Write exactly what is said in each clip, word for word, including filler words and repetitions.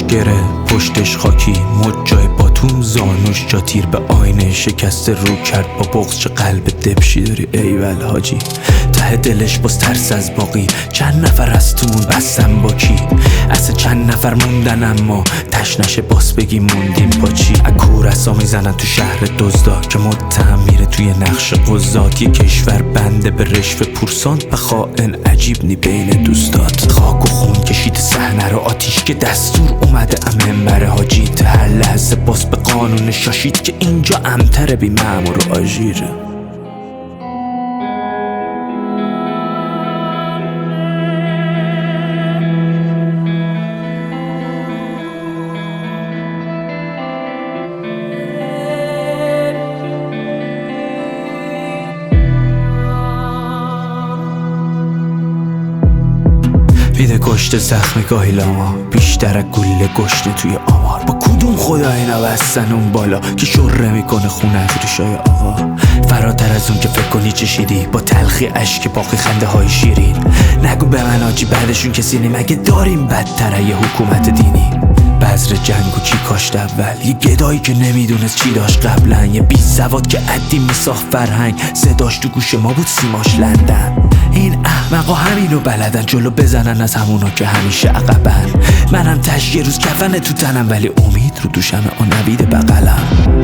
گره پشتش خاکی مد جای باتوم زانوش جا تیر به آینه شکسته رو کرد با بغض. چه قلب دبشی داری ایول حاجی. ته دلش باز ترس از باقی. چند نفر از تومون بستم با کی؟ اصلا چند نفر موندن اما تشنشه باس بگی موندیم با چی؟ اکور اصا میزنن تو شهر دزدا که متهم میره توی نقش قضات. یه کشور بنده به رشوه پورسان و خائن عجیب نی بین دوستات. خاک و خون کشید صحنه رو آتیش که دستور اومده امنبر حاجی. هر لحظه باس به قانون شاشید که اینجا امتر بی مأمور و آژیره. میده کشت زخم گاهی لاما بیشتر گله گشنه توی آمار. با کدوم خدا اینا بستن اون بالا که شره میکنه خونه از ریشای آقا. فراتر از اون که فکر کنی چشیدی با تلخی اشک باقی خنده های شیرین. نگو به من آجی بعدشون کسی نی مگه داریم بدتر یه حکومت دینی. بذر جنگو کی کاشت اول؟ یه گدایی که نمیدونست چی داشت قبلا. یه بی سواد که عدی میساخت فرهنگ صداش تو گوش ما بود سیماش لندن. این احمقا همینو بلدن جلو بزنن از همونا که همیشه عقبن. منم تش یه روز کفن تو تنم ولی امید رو دوشم آن نوید بغلم.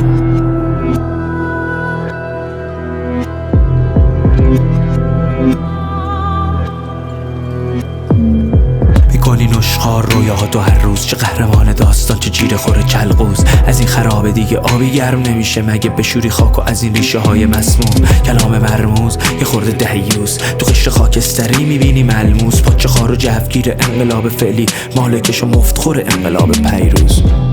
میکنی نشخار رویاهاتو هر روز. چه قهرمان داستان چه جیره خوره کلغوز. از این خرابه دیگه آبی گرم نمیشه مگه بشوری خاک و از این ریشه های مسموم. کلام مرموز یه خورده دهیوز تو قشر خاکستری میبینی ملموس. پاچه خار و جوگیر انقلاب فعلی مالکش و مفتخور انقلاب پیروز.